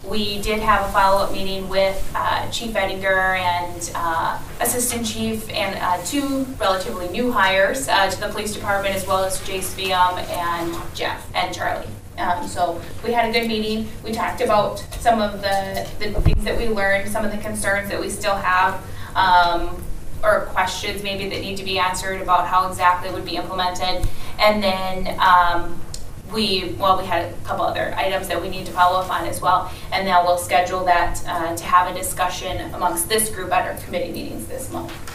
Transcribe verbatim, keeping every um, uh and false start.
we did have a follow-up meeting with uh, Chief Edinger and uh, Assistant Chief and uh, two relatively new hires uh, to the police department, as well as Jace Viam and Jeff and Charlie. Um, so we had a good meeting. We talked about some of the, the things that we learned, some of the concerns that we still have, um, or questions maybe that need to be answered about how exactly it would be implemented. And then um, we, well, we had a couple other items that we need to follow up on as well. And then we'll schedule that uh, to have a discussion amongst this group at our committee meetings this month.